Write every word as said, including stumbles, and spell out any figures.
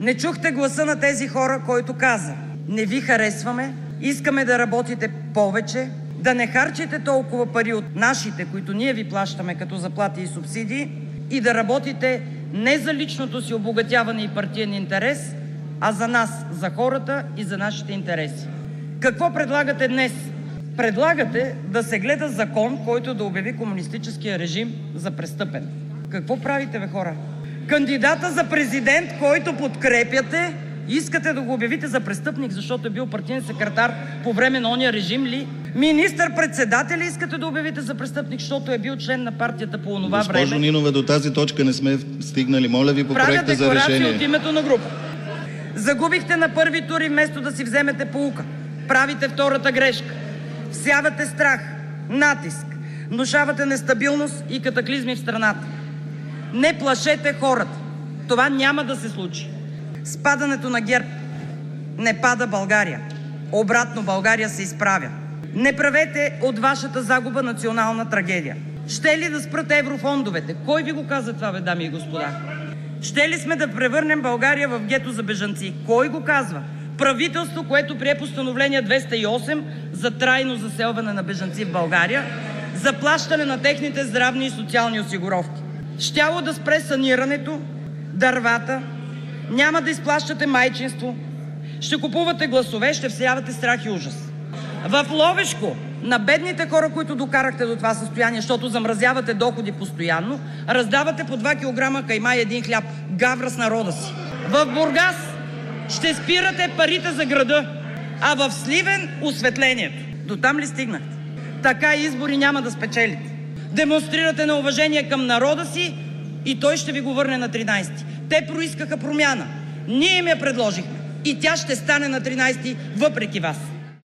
Не чухте гласа на тези хора, който каза: не ви харесваме, искаме да работите повече, да не харчите толкова пари от нашите, които ние ви плащаме като заплати и субсидии, и да работите не за личното си обогатяване и партиен интерес, а за нас, за хората и за нашите интереси. Какво предлагате днес? Предлагате да се гледа закон, който да обяви комунистическия режим за престъпен. Какво правите, бе, хора? Кандидата за президент, който подкрепяте, искате да го обявите за престъпник, защото е бил партиен секретар по време на ония режим ли? Министър-председателя искате да обявите за престъпник, защото е бил член на партията по онова Госпожо време. Госпожо Нинова, до тази точка не сме стигнали. Моля ви по Правя проекта за решение. декларация от името на група. Загубихте на първи тур и вместо да си вземете поука, правите втората грешка. Всявате страх, натиск, внушавате нестабилност и катаклизми в страната. Не плашете хората. Това няма да се случи. С падането на ГЕРБ не пада България. Обратно, България се изправя. Не правете от вашата загуба национална трагедия. Ще ли да спрат еврофондовете? Кой ви го каза това, бе, дами и господа? Ще ли сме да превърнем България в гето за бежанци? Кой го казва? Правителство, което прие постановление двеста и осем за трайно заселване на бежанци в България, за плащане на техните здравни и социални осигуровки. Щяло да спре санирането, дървата, няма да изплащате майчинство, ще купувате гласове, ще всявате страх и ужас. В Ловешко на бедните хора, които докарахте до това състояние, защото замразявате доходи постоянно, раздавате по два килограма кайма и един хляб. Гавра с народа си. В Бургас ще спирате парите за града, а в Сливен – осветлението. До там ли стигнахте? Така избори няма да спечелите. Демонстрирате неуважение към народа си и той ще ви го върне на тринайсети. Те проискаха промяна. Ние им я предложихме и тя ще стане на тринайсети въпреки вас.